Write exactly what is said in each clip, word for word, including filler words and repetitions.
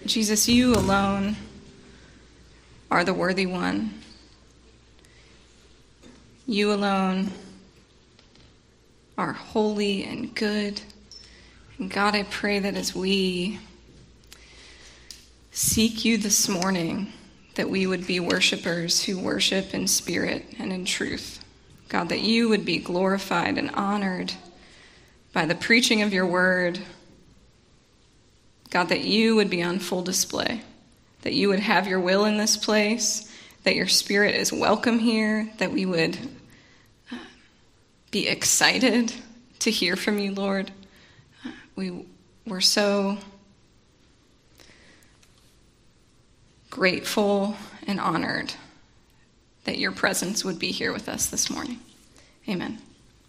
Jesus, you alone are the worthy one. You alone are holy and good. And God, I pray that as we seek you this morning, that we would be worshipers who worship in spirit and in truth. God, that you would be glorified and honored by the preaching of your word. God, that you would be on full display, that you would have your will in this place, that your spirit is welcome here, that we would be excited to hear from you, Lord. We were so grateful and honored that your presence would be here with us this morning. Amen.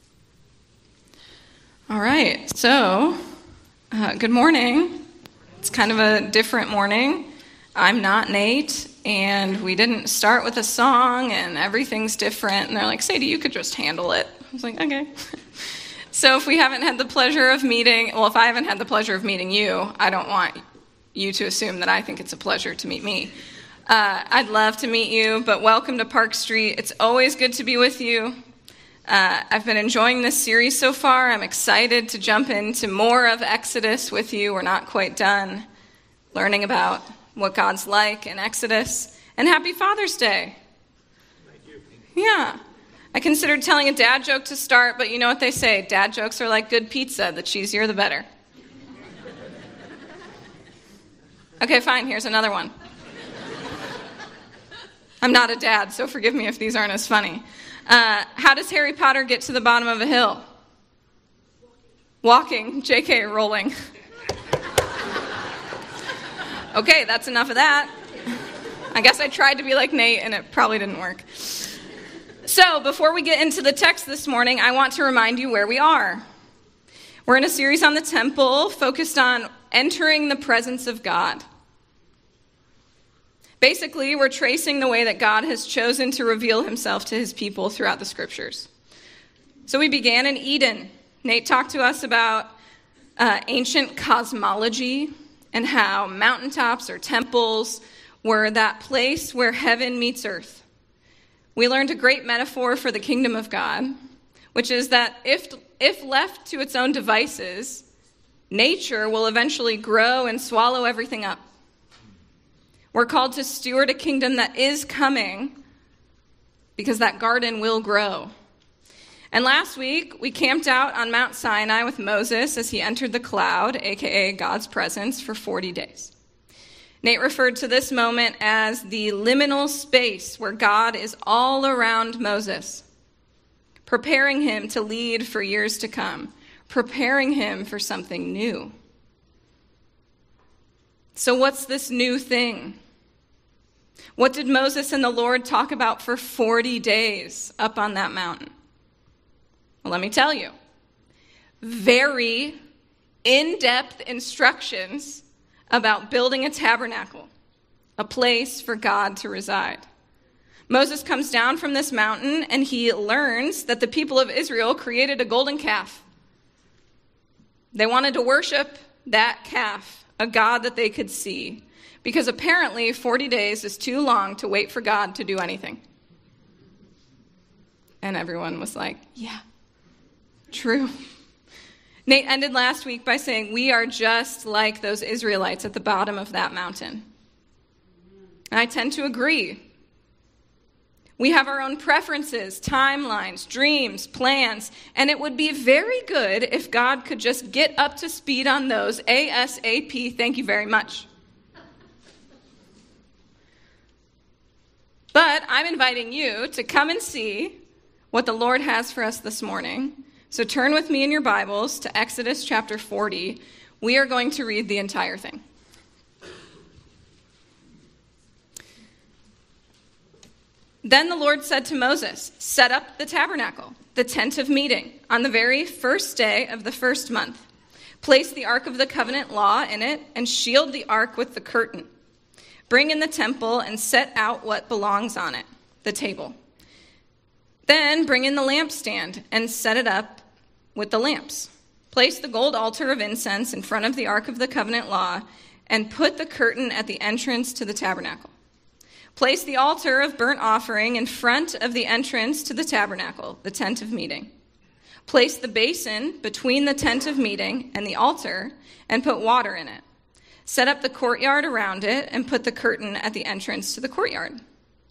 All right, so uh, good morning. It's kind of a different morning. I'm not Nate, and we didn't start with a song, and everything's different. And they're like, Sadie, you could just handle it. I was like, okay. So if we haven't had the pleasure of meeting, well, if I haven't had the pleasure of meeting you, I don't want you to assume that I think it's a pleasure to meet me. Uh, I'd love to meet you, but welcome to Park Street. It's always good to be with you. Uh, I've been enjoying this series so far. I'm excited to jump into more of Exodus with you. We're not quite done learning about what God's like in Exodus. And happy Father's Day. Thank you. Yeah. I considered telling a dad joke to start, but you know what they say. Dad jokes are like good pizza. The cheesier, the better. Okay, fine. Here's another one. I'm not a dad, so forgive me if these aren't as funny. Uh, how does Harry Potter get to the bottom of a hill? Walking. J K, rolling. Okay, that's enough of that. I guess I tried to be like Nate, and it probably didn't work. So, before we get into the text this morning, I want to remind you where we are. We're in a series on the temple focused on entering the presence of God. Basically, we're tracing the way that God has chosen to reveal himself to his people throughout the scriptures. So we began in Eden. Nate talked to us about uh, ancient cosmology and how mountaintops or temples were that place where heaven meets earth. We learned a great metaphor for the kingdom of God, which is that if, if left to its own devices, nature will eventually grow and swallow everything up. We're called to steward a kingdom that is coming because that garden will grow. And last week, we camped out on Mount Sinai with Moses as he entered the cloud, aka God's presence, for forty days. Nate referred to this moment as the liminal space where God is all around Moses, preparing him to lead for years to come, preparing him for something new. So what's this new thing? What did Moses and the Lord talk about for forty days up on that mountain? Well, let me tell you. Very in-depth instructions about building a tabernacle, a place for God to reside. Moses comes down from this mountain and he learns that the people of Israel created a golden calf. They wanted to worship that calf, a God that they could see, because apparently forty days is too long to wait for God to do anything. And everyone was like, yeah, true. Nate ended last week by saying, we are just like those Israelites at the bottom of that mountain. And I tend to agree. We have our own preferences, timelines, dreams, plans, and it would be very good if God could just get up to speed on those ASAP. Thank you very much. But I'm inviting you to come and see what the Lord has for us this morning. So turn with me in your Bibles to Exodus chapter forty. We are going to read the entire thing. Then the Lord said to Moses, set up the tabernacle, the tent of meeting, on the very first day of the first month. Place the ark of the covenant law in it and shield the ark with the curtain. Bring in the temple and set out what belongs on it, the table. Then bring in the lampstand and set it up with the lamps. Place the gold altar of incense in front of the ark of the covenant law and put the curtain at the entrance to the tabernacle. Place the altar of burnt offering in front of the entrance to the tabernacle, the tent of meeting. Place the basin between the tent of meeting and the altar and put water in it. Set up the courtyard around it and put the curtain at the entrance to the courtyard.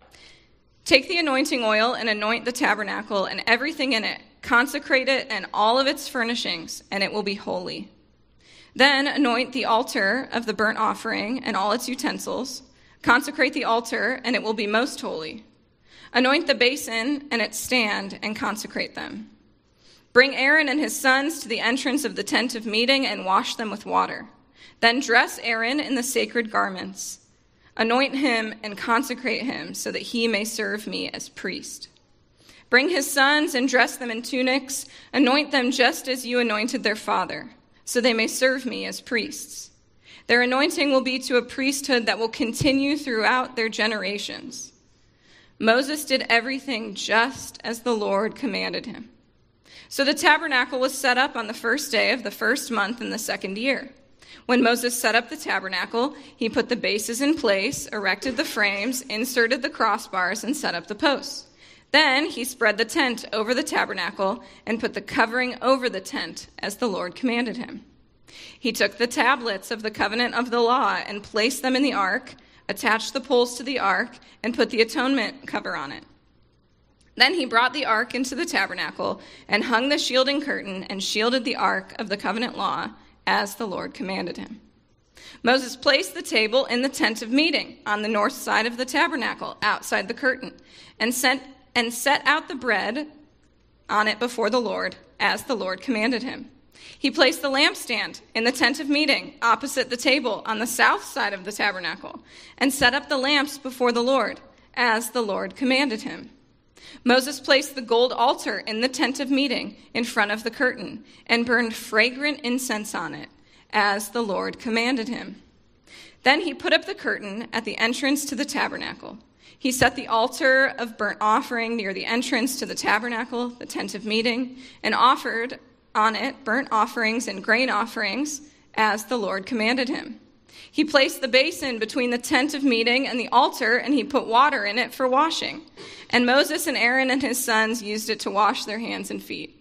Take the anointing oil and anoint the tabernacle and everything in it. Consecrate it and all of its furnishings, and it will be holy. Then anoint the altar of the burnt offering and all its utensils. Consecrate the altar, and it will be most holy. Anoint the basin and its stand, and consecrate them. Bring Aaron and his sons to the entrance of the tent of meeting and wash them with water. Then dress Aaron in the sacred garments. Anoint him and consecrate him so that he may serve me as priest. Bring his sons and dress them in tunics. Anoint them just as you anointed their father, so they may serve me as priests. Their anointing will be to a priesthood that will continue throughout their generations. Moses did everything just as the Lord commanded him. So the tabernacle was set up on the first day of the first month in the second year. When Moses set up the tabernacle, he put the bases in place, erected the frames, inserted the crossbars, and set up the posts. Then he spread the tent over the tabernacle and put the covering over the tent as the Lord commanded him. He took the tablets of the covenant of the law and placed them in the ark, attached the poles to the ark, and put the atonement cover on it. Then he brought the ark into the tabernacle and hung the shielding curtain and shielded the ark of the covenant law as the Lord commanded him. Moses placed the table in the tent of meeting on the north side of the tabernacle outside the curtain and sent and set out the bread on it before the Lord as the Lord commanded him. He placed the lampstand in the tent of meeting opposite the table on the south side of the tabernacle and set up the lamps before the Lord as the Lord commanded him. Moses placed the gold altar in the tent of meeting in front of the curtain and burned fragrant incense on it as the Lord commanded him. Then he put up the curtain at the entrance to the tabernacle. He set the altar of burnt offering near the entrance to the tabernacle, the tent of meeting, and offered on it burnt offerings and grain offerings as the Lord commanded him. He placed the basin between the tent of meeting and the altar, and he put water in it for washing. And Moses and Aaron and his sons used it to wash their hands and feet.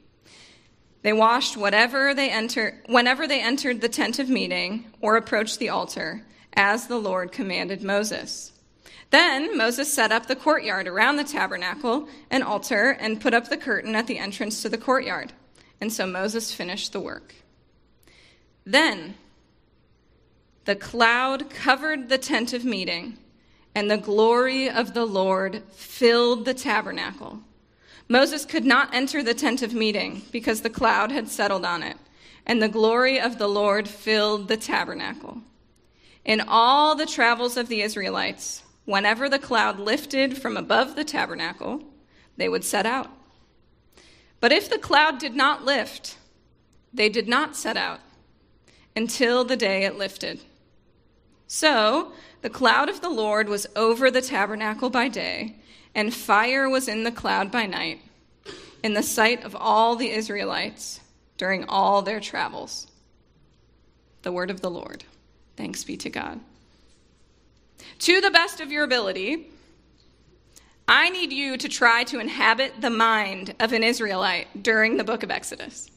They washed whatever they enter, whenever they entered the tent of meeting or approached the altar, as the Lord commanded Moses. Then Moses set up the courtyard around the tabernacle and altar and put up the curtain at the entrance to the courtyard. And so Moses finished the work. Then the cloud covered the tent of meeting, and the glory of the Lord filled the tabernacle. Moses could not enter the tent of meeting because the cloud had settled on it, and the glory of the Lord filled the tabernacle. In all the travels of the Israelites, whenever the cloud lifted from above the tabernacle, they would set out. But if the cloud did not lift, they did not set out until the day it lifted. So the cloud of the Lord was over the tabernacle by day, and fire was in the cloud by night, in the sight of all the Israelites during all their travels. The word of the Lord. Thanks be to God. To the best of your ability, I need you to try to inhabit the mind of an Israelite during the book of Exodus.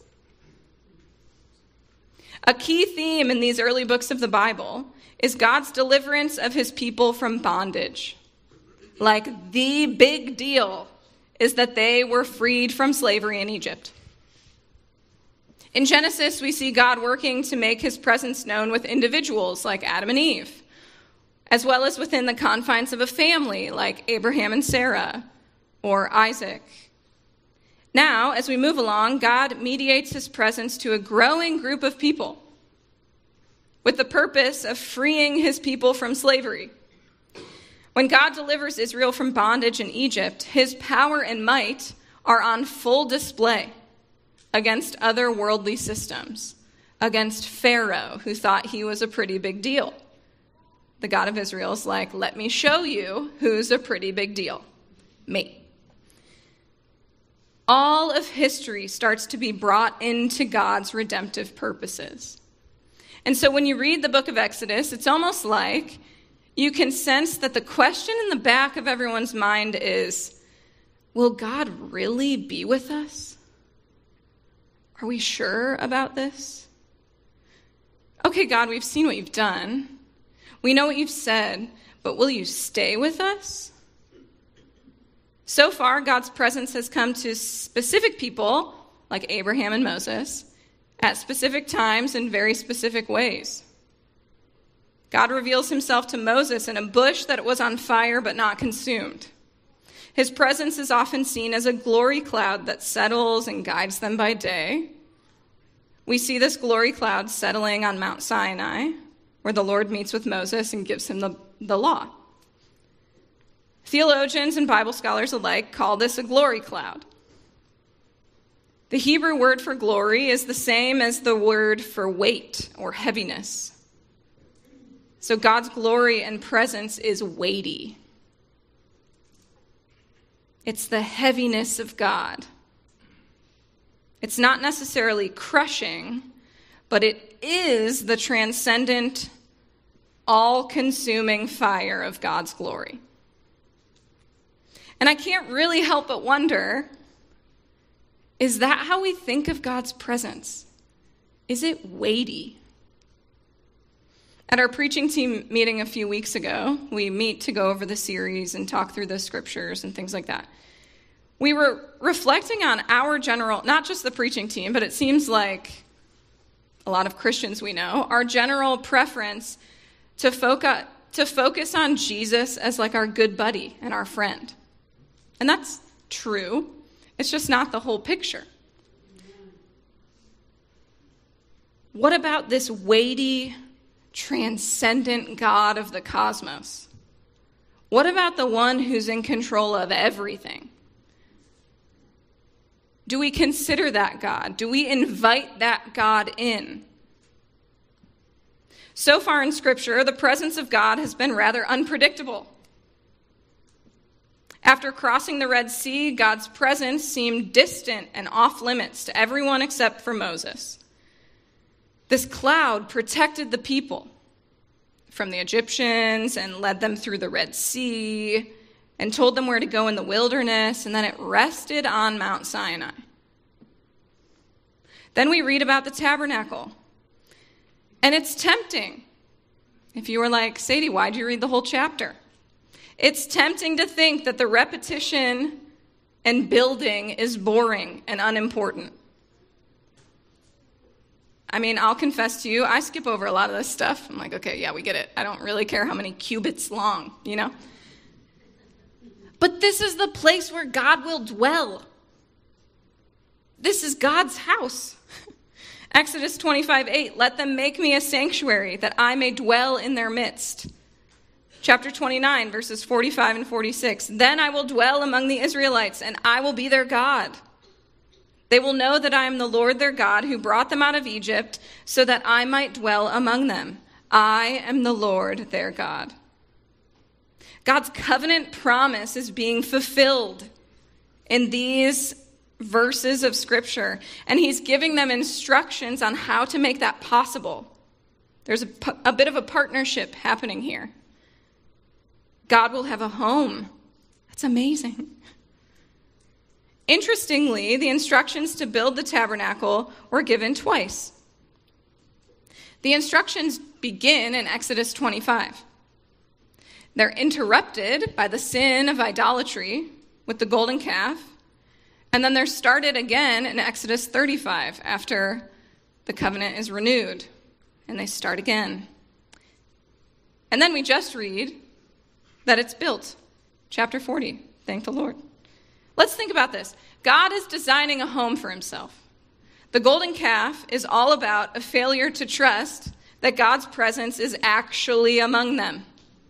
A key theme in these early books of the Bible is God's deliverance of his people from bondage. Like, the big deal is that they were freed from slavery in Egypt. In Genesis, we see God working to make his presence known with individuals like Adam and Eve, as well as within the confines of a family like Abraham and Sarah or Isaac. Now, as we move along, God mediates his presence to a growing group of people with the purpose of freeing his people from slavery. When God delivers Israel from bondage in Egypt, his power and might are on full display against other worldly systems, against Pharaoh, who thought he was a pretty big deal. The God of Israel is like, let me show you who's a pretty big deal. Me. All of history starts to be brought into God's redemptive purposes. And so when you read the book of Exodus, it's almost like you can sense that the question in the back of everyone's mind is, will God really be with us? Are we sure about this? Okay, God, we've seen what you've done. We know what you've said, but will you stay with us? So far, God's presence has come to specific people, like Abraham and Moses, at specific times in very specific ways. God reveals himself to Moses in a bush that was on fire but not consumed. His presence is often seen as a glory cloud that settles and guides them by day. We see this glory cloud settling on Mount Sinai, where the Lord meets with Moses and gives him the, the law. Theologians and Bible scholars alike call this a glory cloud. The Hebrew word for glory is the same as the word for weight or heaviness. So God's glory and presence is weighty. It's the heaviness of God. It's not necessarily crushing, but it is the transcendent, all-consuming fire of God's glory. And I can't really help but wonder, is that how we think of God's presence? Is it weighty? At our preaching team meeting a few weeks ago, we meet to go over the series and talk through the scriptures and things like that. We were reflecting on our general, not just the preaching team, but it seems like a lot of Christians we know, our general preference to focus, to focus on Jesus as like our good buddy and our friend. And that's true. It's just not the whole picture. What about this weighty, transcendent God of the cosmos? What about the one who's in control of everything? Do we consider that God? Do we invite that God in? So far in Scripture, the presence of God has been rather unpredictable. After crossing the Red Sea, God's presence seemed distant and off limits to everyone except for Moses. This cloud protected the people from the Egyptians and led them through the Red Sea and told them where to go in the wilderness, and then it rested on Mount Sinai. Then we read about the tabernacle. And it's tempting. If you were like, Sadie, why'd you read the whole chapter? It's tempting to think that the repetition and building is boring and unimportant. I mean, I'll confess to you, I skip over a lot of this stuff. I'm like, okay, yeah, we get it. I don't really care how many cubits long, you know? But this is the place where God will dwell. This is God's house. Exodus twenty-five eight, let them make me a sanctuary that I may dwell in their midst. Chapter twenty-nine, verses forty-five and forty-six, then I will dwell among the Israelites, and I will be their God. They will know that I am the Lord their God, who brought them out of Egypt, so that I might dwell among them. I am the Lord their God. God's covenant promise is being fulfilled in these verses of Scripture, and he's giving them instructions on how to make that possible. There's a, a bit of a partnership happening here. God will have a home. That's amazing. Interestingly, the instructions to build the tabernacle were given twice. The instructions begin in Exodus twenty-five. They're interrupted by the sin of idolatry with the golden calf, and then they're started again in Exodus thirty-five after the covenant is renewed, and they start again. And then we just read that it's built. Chapter forty, thank the Lord. Let's think about this. God is designing a home for himself. The golden calf is all about a failure to trust that God's presence is actually among them.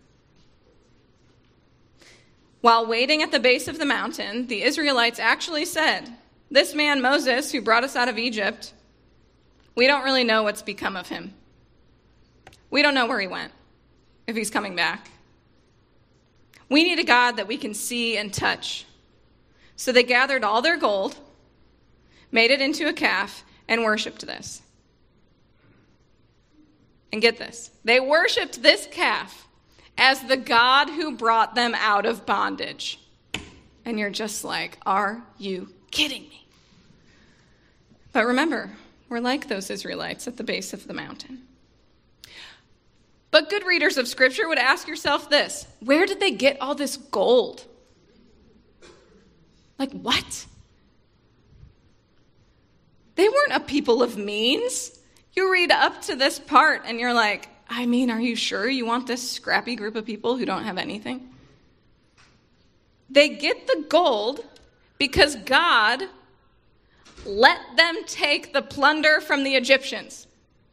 While waiting at the base of the mountain, the Israelites actually said, this man Moses, who brought us out of Egypt, we don't really know what's become of him. We don't know where he went, if he's coming back. We need a God that we can see and touch. So they gathered all their gold, made it into a calf, and worshipped this. And get this, they worshiped this calf as the God who brought them out of bondage. And you're just like, are you kidding me? But remember, we're like those Israelites at the base of the mountain. But good readers of Scripture would ask yourself this: where did they get all this gold? Like, what? They weren't a people of means. You read up to this part and you're like, I mean, are you sure you want this scrappy group of people who don't have anything? They get the gold because God let them take the plunder from the Egyptians.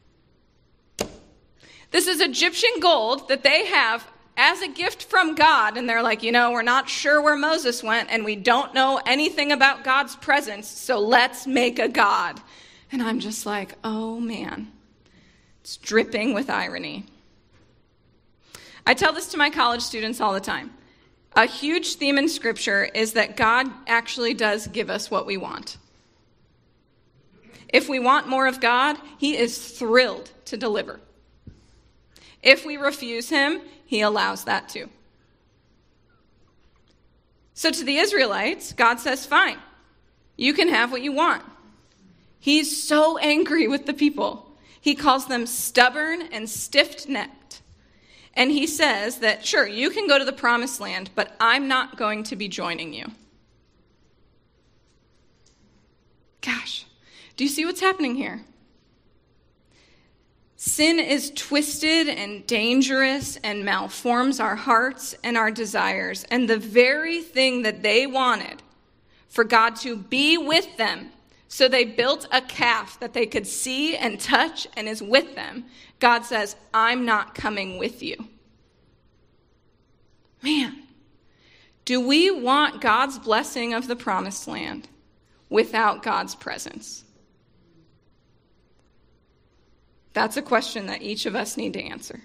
This is Egyptian gold that they have as a gift from God, and they're like, you know, we're not sure where Moses went, and we don't know anything about God's presence, so let's make a god. And I'm just like, oh man, it's dripping with irony. I tell this to my college students all the time. A huge theme in Scripture is that God actually does give us what we want. If we want more of God, he is thrilled to deliver. If we refuse him, he allows that too. So to the Israelites, God says, fine, you can have what you want. He's so angry with the people. He calls them stubborn and stiff-necked. And he says that, sure, you can go to the promised land, but I'm not going to be joining you. Gosh, do you see what's happening here? Sin is twisted and dangerous and malforms our hearts and our desires. And the very thing that they wanted, for God to be with them, so they built a calf that they could see and touch and is with them, God says, I'm not coming with you. Man, do we want God's blessing of the promised land without God's presence? That's a question that each of us need to answer.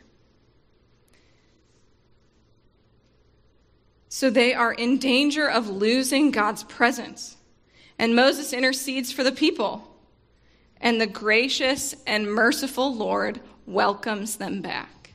So they are in danger of losing God's presence. And Moses intercedes for the people. And the gracious and merciful Lord welcomes them back.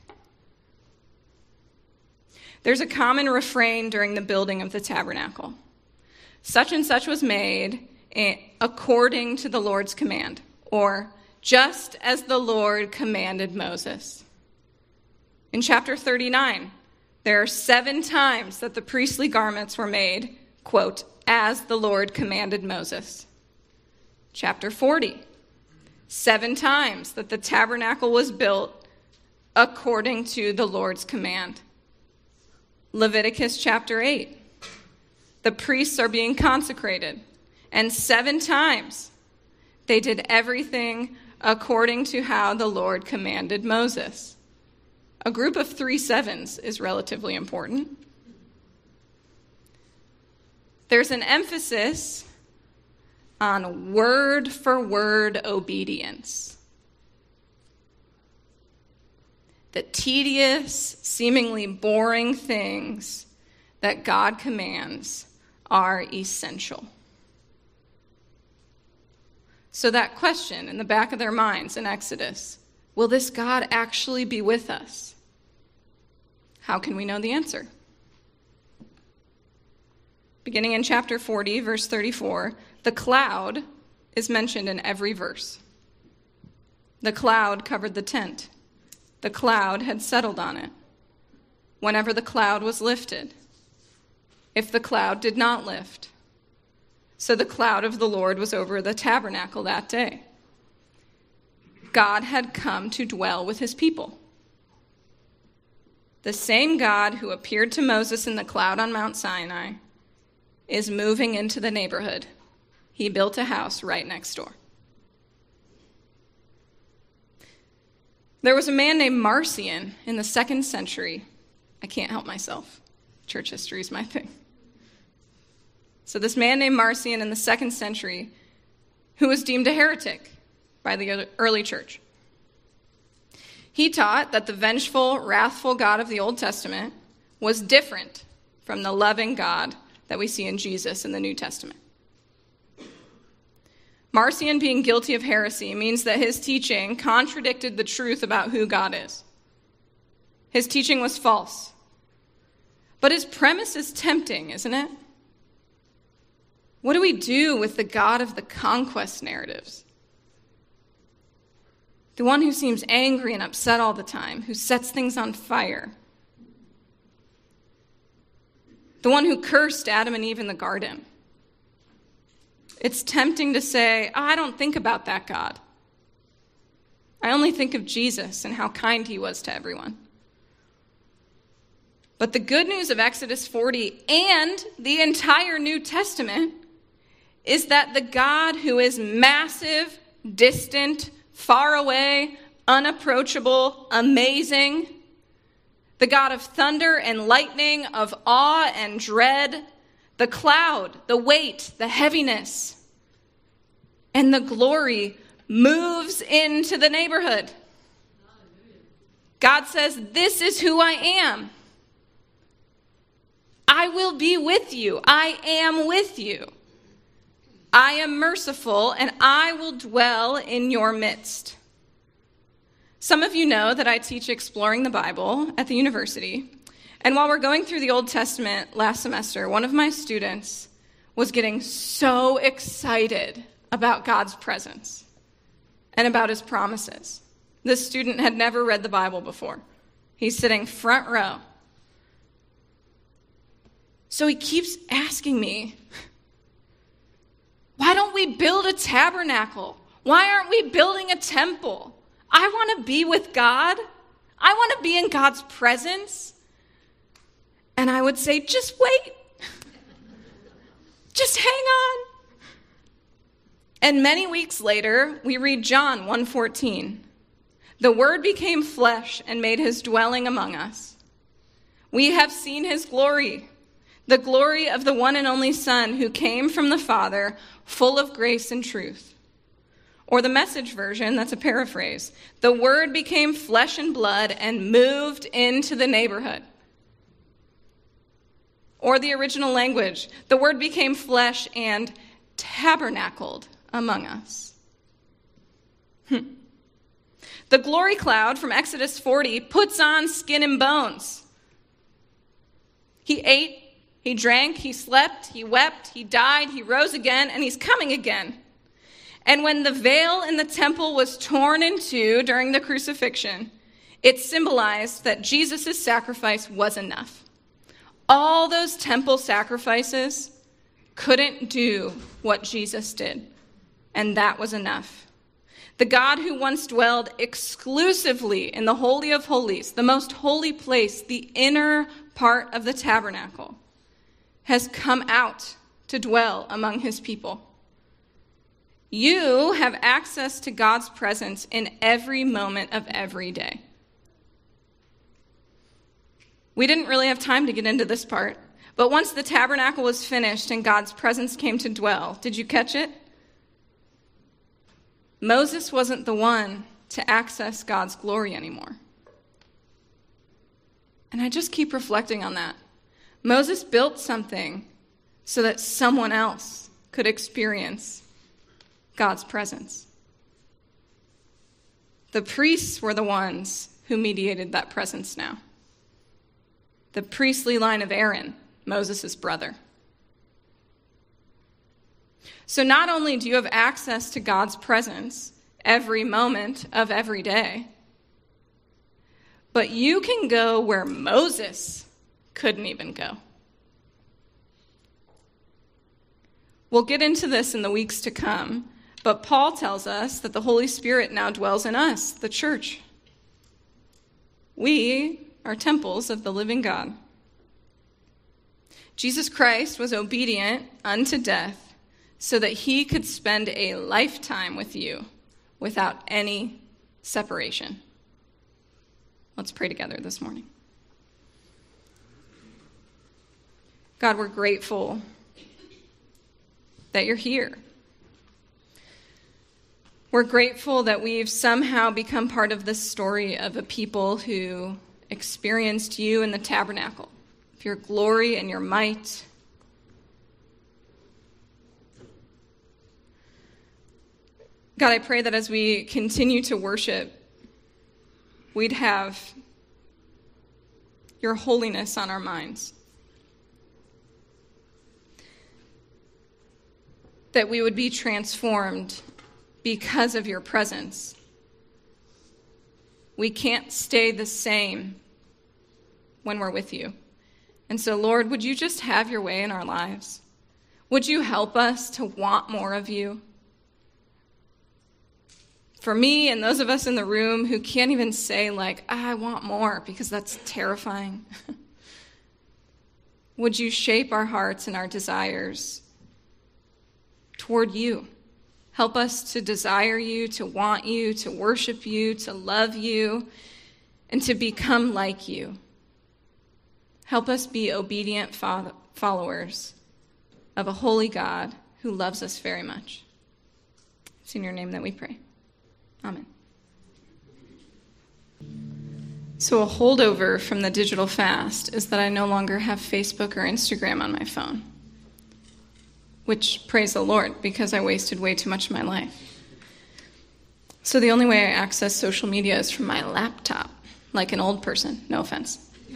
There's a common refrain during the building of the tabernacle. Such and such was made according to the Lord's command, or just as the Lord commanded Moses. In chapter thirty-nine, there are seven times that the priestly garments were made, quote, as the Lord commanded Moses. Chapter forty, seven times that the tabernacle was built according to the Lord's command. Leviticus chapter eight, the priests are being consecrated, and seven times they did everything according to how the Lord commanded Moses. A group of three sevens is relatively important. There's an emphasis on word-for-word obedience. The tedious, seemingly boring things that God commands are essential. So that question in the back of their minds in Exodus, will this God actually be with us? How can we know the answer? Beginning in chapter forty, verse thirty-four, the cloud is mentioned in every verse. The cloud covered the tent. The cloud had settled on it. Whenever the cloud was lifted, if the cloud did not lift, so the cloud of the Lord was over the tabernacle that day. God had come to dwell with his people. The same God who appeared to Moses in the cloud on Mount Sinai is moving into the neighborhood. He built a house right next door. There was a man named Marcion in the second century. I can't help myself. Church history is my thing. So this man named Marcion in the second century, who was deemed a heretic by the early church. He taught that the vengeful, wrathful God of the Old Testament was different from the loving God that we see in Jesus in the New Testament. Marcion being guilty of heresy means that his teaching contradicted the truth about who God is. His teaching was false. But his premise is tempting, isn't it? What do we do with the God of the conquest narratives? The one who seems angry and upset all the time, who sets things on fire. The one who cursed Adam and Eve in the garden. It's tempting to say, oh, I don't think about that God. I only think of Jesus and how kind he was to everyone. But the good news of Exodus forty and the entire New Testament is that the God who is massive, distant, far away, unapproachable, amazing, the God of thunder and lightning, of awe and dread, the cloud, the weight, the heaviness, and the glory moves into the neighborhood. God says, this is who I am. I will be with you. I am with you. I am merciful, and I will dwell in your midst. Some of you know that I teach Exploring the Bible at the university. And while we're going through the Old Testament last semester, one of my students was getting so excited about God's presence and about his promises. This student had never read the Bible before. He's sitting front row. So he keeps asking me, why don't we build a tabernacle? Why aren't we building a temple? I want to be with God. I want to be in God's presence. And I would say, just wait. Just hang on. And many weeks later, we read John one fourteen. The Word became flesh and made his dwelling among us. We have seen his glory, the glory of the one and only Son who came from the Father, full of grace and truth. Or the Message version, that's a paraphrase. The Word became flesh and blood and moved into the neighborhood. Or the original language, the Word became flesh and tabernacled among us. Hmm. The glory cloud from Exodus forty puts on skin and bones. He ate, he drank, he slept, he wept, he died, he rose again, and he's coming again. And when the veil in the temple was torn in two during the crucifixion, it symbolized that Jesus' sacrifice was enough. All those temple sacrifices couldn't do what Jesus did, and that was enough. The God who once dwelled exclusively in the Holy of Holies, the most holy place, the inner part of the tabernacle, has come out to dwell among his people. You have access to God's presence in every moment of every day. We didn't really have time to get into this part, but once the tabernacle was finished and God's presence came to dwell, did you catch it? Moses wasn't the one to access God's glory anymore. And I just keep reflecting on that. Moses built something so that someone else could experience God's presence. The priests were the ones who mediated that presence now. The priestly line of Aaron, Moses' brother. So not only do you have access to God's presence every moment of every day, but you can go where Moses couldn't even go. We'll get into this in the weeks to come, but Paul tells us that the Holy Spirit now dwells in us, the church. We are temples of the living God. Jesus Christ was obedient unto death so that he could spend a lifetime with you without any separation. Let's pray together this morning. God, we're grateful that you're here. We're grateful that we've somehow become part of this story of a people who experienced you in the tabernacle, of your glory and your might. God, I pray that as we continue to worship, we'd have your holiness on our minds. That we would be transformed because of your presence. We can't stay the same when we're with you. And so, Lord, would you just have your way in our lives? Would you help us to want more of you? For me and those of us in the room who can't even say, like, I want more, because that's terrifying. Would you shape our hearts and our desires toward you? Help us to desire you, to want you, to worship you, to love you, and to become like you. Help us be obedient followers of a holy God who loves us very much. It's in your name that we pray. Amen. So a holdover from the digital fast is that I no longer have Facebook or Instagram on my phone, which, praise the Lord, because I wasted way too much of my life. So the only way I access social media is from my laptop, like an old person, no offense.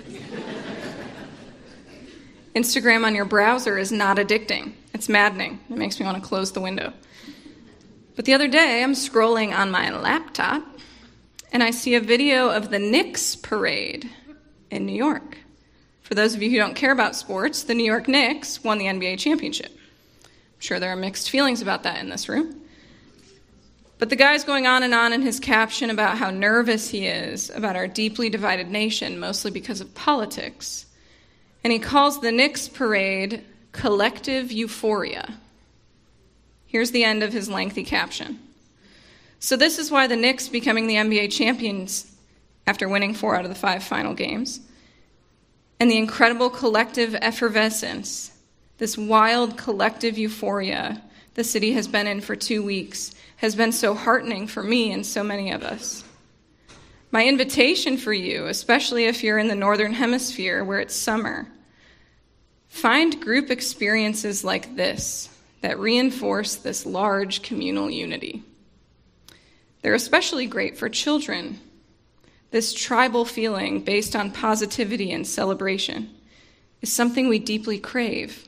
Instagram on your browser is not addicting. It's maddening. It makes me want to close the window. But the other day, I'm scrolling on my laptop, and I see a video of the Knicks parade in New York. For those of you who don't care about sports, the New York Knicks won the N B A championship. I'm sure there are mixed feelings about that in this room. But the guy's going on and on in his caption about how nervous he is about our deeply divided nation, mostly because of politics. And he calls the Knicks parade collective euphoria. Here's the end of his lengthy caption. So this is why the Knicks becoming the N B A champions after winning four out of the five final games, and the incredible collective effervescence, this wild collective euphoria the city has been in for two weeks, has been so heartening for me and so many of us. My invitation for you, especially if you're in the Northern Hemisphere where it's summer, find group experiences like this that reinforce this large communal unity. They're especially great for children. This tribal feeling based on positivity and celebration is something we deeply crave.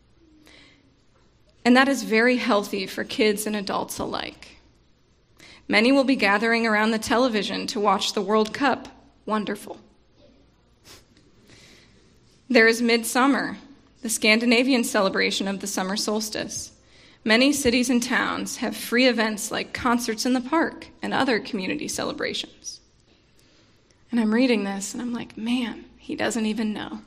And that is very healthy for kids and adults alike. Many will be gathering around the television to watch the World Cup. Wonderful. There is midsummer, the Scandinavian celebration of the summer solstice. Many cities and towns have free events like concerts in the park and other community celebrations. And I'm reading this and I'm like, man, he doesn't even know.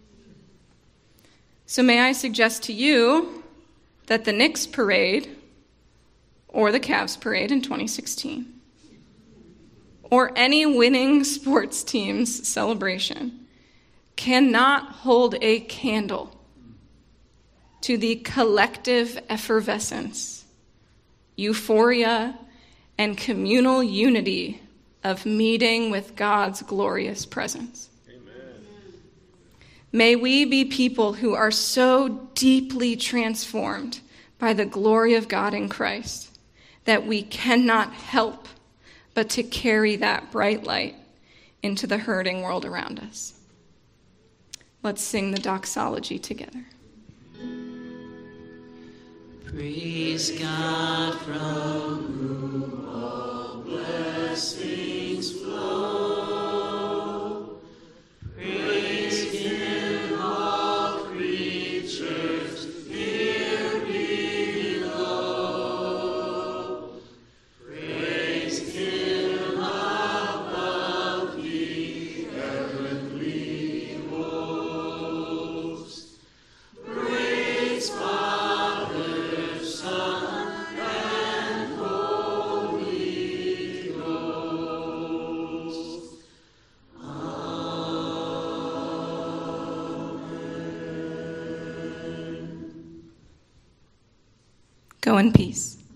So may I suggest to you that the Knicks parade, or the Cavs parade in twenty sixteen, or any winning sports team's celebration cannot hold a candle to the collective effervescence, euphoria, and communal unity of meeting with God's glorious presence. Amen. May we be people who are so deeply transformed by the glory of God in Christ that we cannot help but to carry that bright light into the hurting world around us. Let's sing the doxology together. Praise God from whom all blessings flow. Praise Him, all creatures here below. Praise Him above the heavenly hosts. Praise Father, Son, and Holy Ghost. Amen. Go in peace.